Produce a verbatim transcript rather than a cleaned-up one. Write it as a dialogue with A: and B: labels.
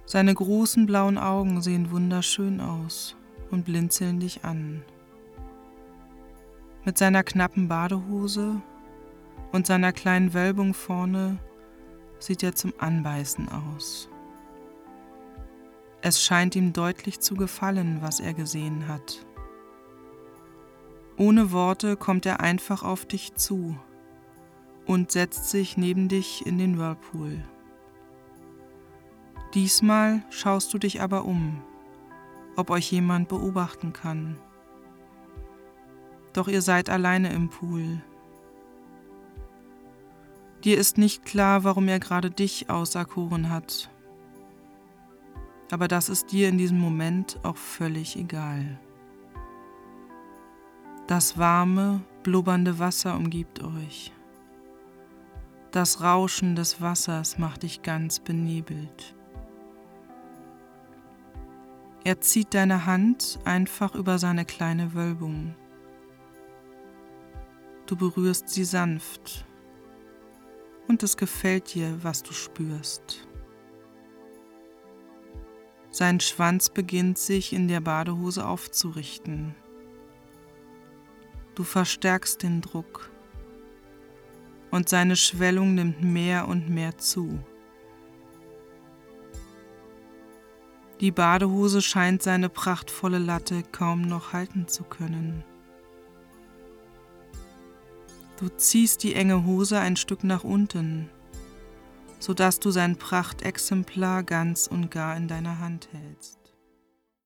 A: Seine großen blauen Augen sehen wunderschön aus und blinzeln dich an. Mit seiner knappen Badehose und seiner kleinen Wölbung vorne sieht er zum Anbeißen aus. Es scheint ihm deutlich zu gefallen, was er gesehen hat. Ohne Worte kommt er einfach auf dich zu und setzt sich neben dich in den Whirlpool. Diesmal schaust du dich aber um, ob euch jemand beobachten kann. Doch ihr seid alleine im Pool. Dir ist nicht klar, warum er gerade dich auserkoren hat. Aber das ist dir in diesem Moment auch völlig egal. Das warme, blubbernde Wasser umgibt euch. Das Rauschen des Wassers macht dich ganz benebelt. Er zieht deine Hand einfach über seine kleine Wölbung. Du berührst sie sanft und es gefällt dir, was du spürst. Sein Schwanz beginnt sich in der Badehose aufzurichten. Du verstärkst den Druck und seine Schwellung nimmt mehr und mehr zu. Die Badehose scheint seine prachtvolle Latte kaum noch halten zu können. Du ziehst die enge Hose ein Stück nach unten, sodass du sein Prachtexemplar ganz und gar in deiner Hand hältst.